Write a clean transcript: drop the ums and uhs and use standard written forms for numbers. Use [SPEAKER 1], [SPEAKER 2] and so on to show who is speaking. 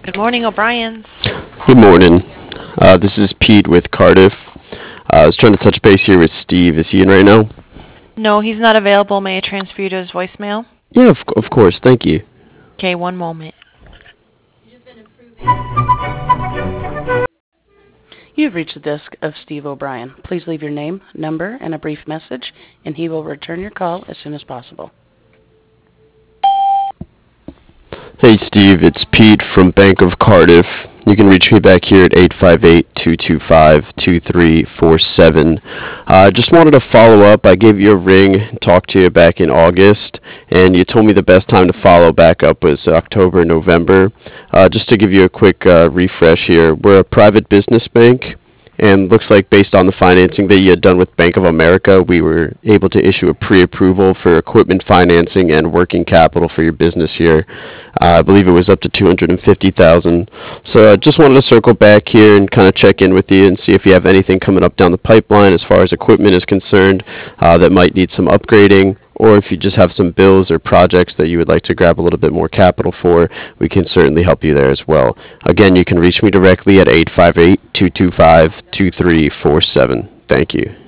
[SPEAKER 1] Good morning, O'Brien's.
[SPEAKER 2] Good morning. This is Pete with Cardiff. I was trying to touch base here with Steve. Is he in right now?
[SPEAKER 1] No, he's not available. May I transfer you to his voicemail?
[SPEAKER 2] Yeah, of course. Thank you.
[SPEAKER 1] Okay, one moment.
[SPEAKER 3] You've reached the desk of Steve O'Brien. Please leave your name, number, and a brief message, and he will return your call as soon as possible.
[SPEAKER 2] Hey, Steve. It's Pete from Bank of Cardiff. You can reach me back here at 858-225-2347. I just wanted to follow up. I gave you a ring, talked to you back in August, and you told me the best time to follow back up was October, November. Just to give you a quick refresh here, we're a private business bank. And looks like based on the financing that you had done with Bank of America, we were able to issue a pre-approval for equipment financing and working capital for your business here. I believe it was up to 250,000. So I just wanted to circle back here and kind of check in with you and see if you have anything coming up down the pipeline as far as equipment is concerned that might need some upgrading, or if you just have some bills or projects that you would like to grab a little bit more capital for, we can certainly help you there as well. Again, you can reach me directly at 858-225-2347. Thank you.